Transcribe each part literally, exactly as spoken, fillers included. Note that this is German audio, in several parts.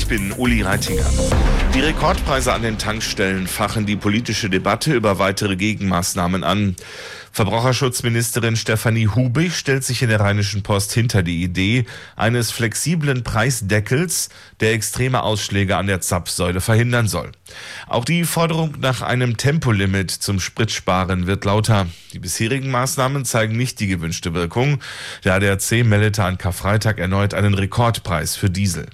Ich bin Uli Reitinger. Die Rekordpreise an den Tankstellen fachen die politische Debatte über weitere Gegenmaßnahmen an. Verbraucherschutzministerin Stefanie Hubig stellt sich in der Rheinischen Post hinter die Idee eines flexiblen Preisdeckels, der extreme Ausschläge an der Zapfsäule verhindern soll. Auch die Forderung nach einem Tempolimit zum Spritsparen wird lauter. Die bisherigen Maßnahmen zeigen nicht die gewünschte Wirkung. Der A D A C meldete an Karfreitag erneut einen Rekordpreis für Diesel.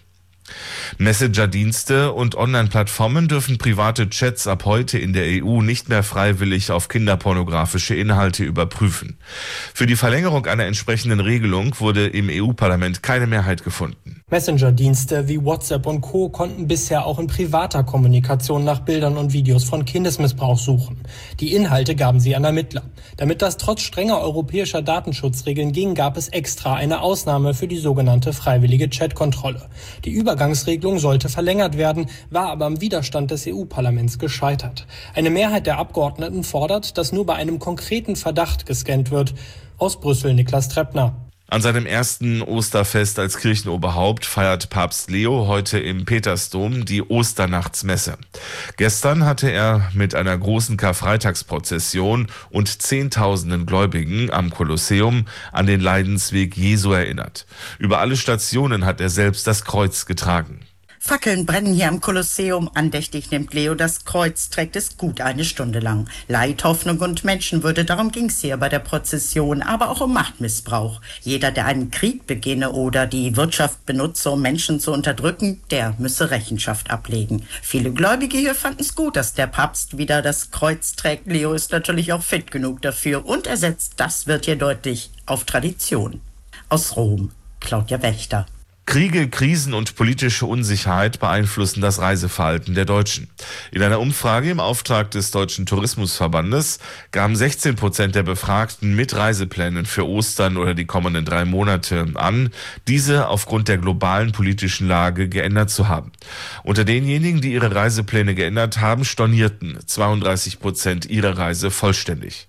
Messenger-Dienste und Online-Plattformen dürfen private Chats ab heute in der E U nicht mehr freiwillig auf kinderpornografische Inhalte überprüfen. Für die Verlängerung einer entsprechenden Regelung wurde im E U-Parlament keine Mehrheit gefunden. Messenger-Dienste wie WhatsApp und Co. konnten bisher auch in privater Kommunikation nach Bildern und Videos von Kindesmissbrauch suchen. Die Inhalte gaben sie an Ermittler. Damit das trotz strenger europäischer Datenschutzregeln ging, gab es extra eine Ausnahme für die sogenannte freiwillige Chatkontrolle. Die Übergangsregelung sollte verlängert werden, war aber am Widerstand des E U-Parlaments gescheitert. Eine Mehrheit der Abgeordneten fordert, dass nur bei einem konkreten Verdacht gescannt wird. Aus Brüssel Niklas Treppner. An seinem ersten Osterfest als Kirchenoberhaupt feiert Papst Leo heute im Petersdom die Osternachtsmesse. Gestern hatte er mit einer großen Karfreitagsprozession und Zehntausenden Gläubigen am Kolosseum an den Leidensweg Jesu erinnert. Über alle Stationen hat er selbst das Kreuz getragen. Fackeln brennen hier am Kolosseum. Andächtig nimmt Leo das Kreuz, trägt es gut eine Stunde lang. Leid, Hoffnung und Menschenwürde, darum ging's hier bei der Prozession, aber auch um Machtmissbrauch. Jeder, der einen Krieg beginne oder die Wirtschaft benutze, um Menschen zu unterdrücken, der müsse Rechenschaft ablegen. Viele Gläubige hier fanden's gut, dass der Papst wieder das Kreuz trägt. Leo ist natürlich auch fit genug dafür und er setzt, das wird hier deutlich, auf Tradition. Aus Rom, Claudia Wächter. Kriege, Krisen und politische Unsicherheit beeinflussen das Reiseverhalten der Deutschen. In einer Umfrage im Auftrag des Deutschen Tourismusverbandes gaben sechzehn Prozent der Befragten mit Reiseplänen für Ostern oder die kommenden drei Monate an, diese aufgrund der globalen politischen Lage geändert zu haben. Unter denjenigen, die ihre Reisepläne geändert haben, stornierten zweiunddreißig Prozent ihre Reise vollständig.